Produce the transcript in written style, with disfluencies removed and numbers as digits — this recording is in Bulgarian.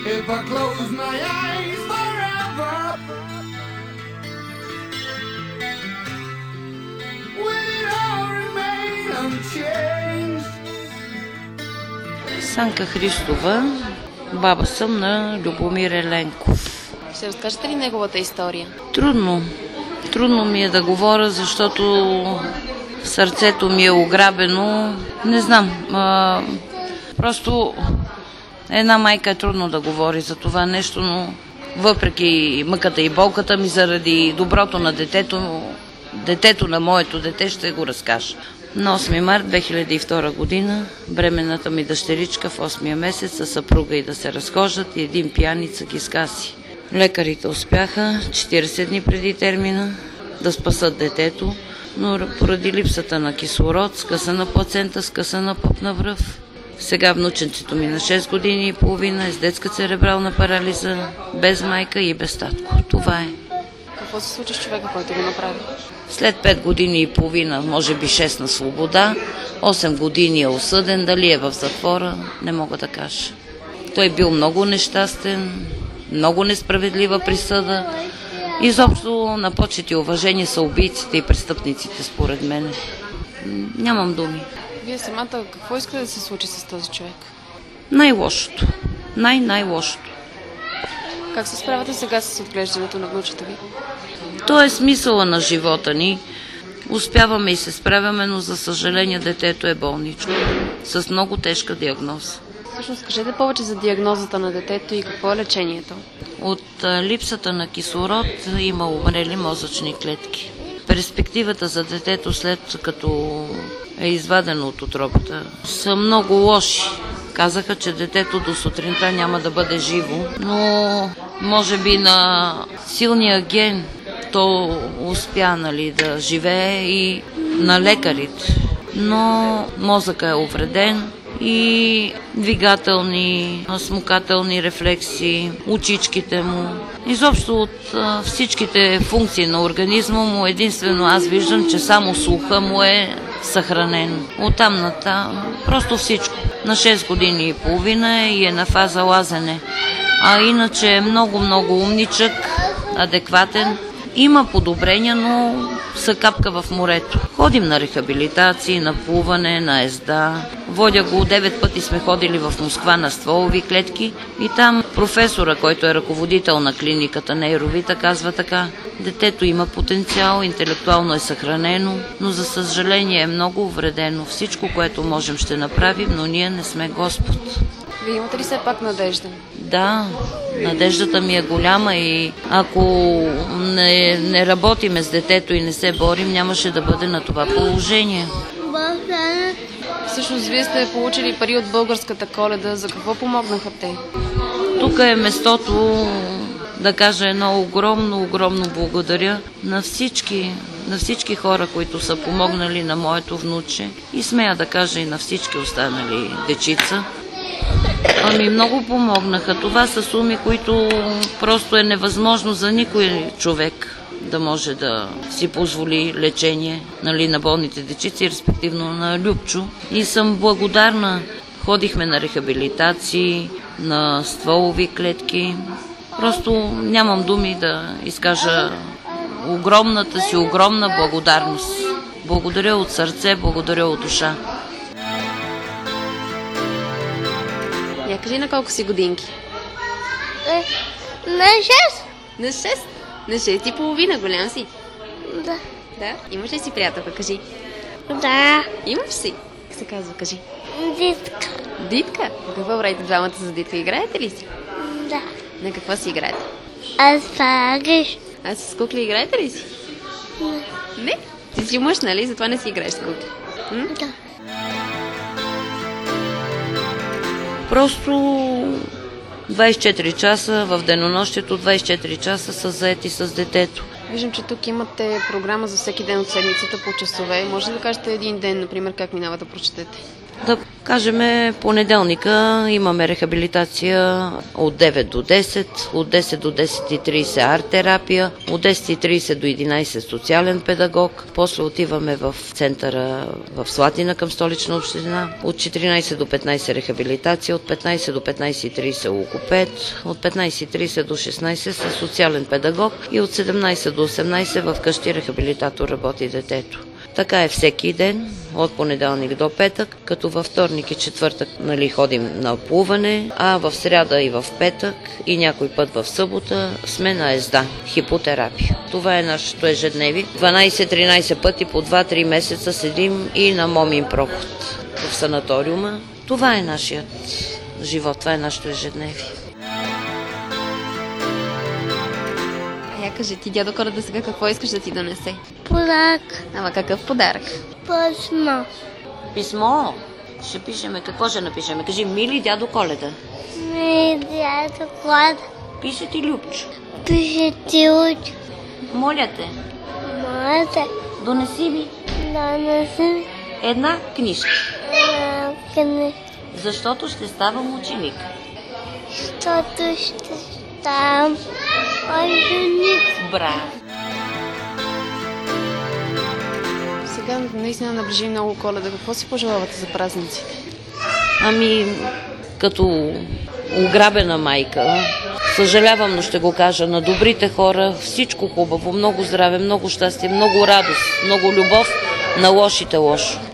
if I close my eyes forever? Will it all remain unchanged? Санка Христова, баба съм на Любомир Еленков. Ще разкажете ли неговата история? Трудно ми е да говоря, защото сърцето ми е ограбено. Не знам, просто една майка е трудно да говори за това нещо, но въпреки мъката и болката ми заради доброто на детето на моето дете ще го разкажа. На 8 март 2002 година бременната ми дъщеричка в 8-я месец със съпруга и да се разхождат и един пияница ги скаси. Лекарите успяха 40 дни преди термина да спасат детето, но поради липсата на кислород, скъсана плацента, скъсана пъпна връв. Сега внученцето ми на 6 години и половина е с детска церебрална парализа, без майка и без татко. Това е. Какво се случи с човека, който го направи? След 5 години и половина, може би 6 на свобода, 8 години е осъден, дали е в затвора, не мога да кажа. Той бил много нещастен, много несправедлива присъда. Изобщо на почет и уважение са убийците и престъпниците, според мен. Нямам думи. Вие самата какво искате да се случи с този човек? Най-лошото. Най-лошото. Как се справяте сега с отглеждането на внучета ви? То е смисъла на живота ни. Успяваме и се справяме, но за съжаление детето е болничко. С много тежка диагноза. Всъщност, кажете повече за диагнозата на детето и какво е лечението? От липсата на кислород има умрели мозъчни клетки. Перспективата за детето след като е извадено от утробата са много лоши. Казаха, че детето до сутринта няма да бъде живо, но може би на силния ген то успя да живее и на лекарите. Но мозъка е увреден и двигателни, смукателни рефлекси, очичките му. Изобщо от всичките функции на организма му единствено аз виждам, че само слуха му е съхранен. Оттам натам просто всичко. На 6 години и половина и е на фаза лазене. А иначе е много умничък, адекватен. Има подобрения, но са капка в морето. Ходим на рехабилитации, на плуване, на езда. Водя го 9 пъти сме ходили в Москва на стволови клетки и там професора, който е ръководител на клиниката Нейровита, казва така: детето има потенциал, интелектуално е съхранено, но за съжаление е много увредено. Всичко, което можем, ще направим, но ние не сме Господ. Вие имате ли все пак надежда? Да, надеждата ми е голяма и ако не работиме с детето и не се борим, нямаше да бъде на това положение. Всъщност, вие сте получили пари от българската Коледа. За какво помогнаха те? Тук е местото да кажа едно огромно благодаря на всички хора, които са помогнали на моето внуче и смея да кажа и на всички останали дечица. Ами много помогнаха. Това са суми, които просто е невъзможно за никой човек да може да си позволи лечение на болните дечици, респективно на Любчо. И съм благодарна. Ходихме на рехабилитации, на стволови клетки. Просто нямам думи да изкажа огромна благодарност. Благодаря от сърце, благодаря от душа. Я кажи на колко си годинки? На 6. На 6? На 6 и половина, голям си. Да. Да? Имаш ли си приятелка, кажи? Да. Имаш си? Как се казва, кажи? Дитка. Дитка? Какво правите двамата с Дитка? Играете ли си? Да. На какво си играете? Аз париш. А с кукли играете ли си? Не. Ти си мъж, нали? Затова не си играеш с кукли. Да. Просто 24 часа в денонощието, 24 часа са заети с детето. Виждам, че тук имате програма за всеки ден от седмицата по часове. Може ли да кажете един ден, например, как минава да прочетете? Да кажем, понеделника имаме рехабилитация от 9 до 10, от 10 до 10:30 арт-терапия, от 10:30 до 11 социален педагог, после отиваме в центъра в Слатина към Столична община, от 14 до 15 рехабилитация, от 15 до 15:30 логопед, от 15:30 до 16 със социален педагог и от 17 до 18 в къщи рехабилитатор работи детето. Така е всеки ден, от понеделник до петък, като във вторник и четвъртък ходим на плуване, а в сряда и в петък и някой път в събота сме на езда, хипотерапия. Това е нашето ежедневие. 12-13 пъти по 2-3 месеца седим и на Момин проход в санаториума. Това е нашият живот, това е нашето ежедневие. Я кажи ти, дядо Коледа, сега какво искаш да ти донесе? Подарък. Ама какъв подарък? Писмо. Писмо. Ще пишеме. Какво ще напишеме? Кажи, мили дядо Коледа. Ми дядо Коледа. Пише ти Любчо. Пише ти Лучо. Моля те, Моля, донеси ми донеси една книжка, една книга, защото ще ставам ученик. защото ще ставам ученик. Браво! Сега наистина наближи много Коледа. Какво си пожелавате за празниците? Ами, като ограбена майка, съжалявам, но ще го кажа, на добрите хора всичко хубаво, много здраве, много щастие, много радост, много любов, на лошите лошо.